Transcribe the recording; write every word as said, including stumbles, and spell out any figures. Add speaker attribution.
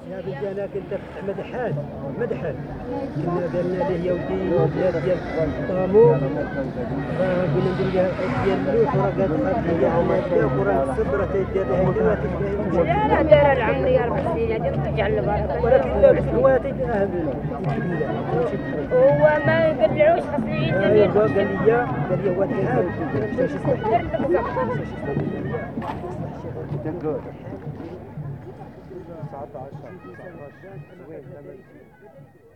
Speaker 1: يا بنتي انا كنت في مدحات مدحات كنا قالنا له يا ودي ولاد ديال طامو فقلنا ندير لها ديال اللوح وراه قالت خاطر هي عماد وراه الصبره تيدير لها دلوقتي
Speaker 2: لا لا دار العمري أربع سنين هذه ترجع للبركة
Speaker 1: ولكن لا هو تيتاهل
Speaker 2: هو ما يقلعوش خاص يعيد
Speaker 1: ايوا قال لي قال لي هو تحال
Speaker 3: تقول تسعة عشر تسعة عشر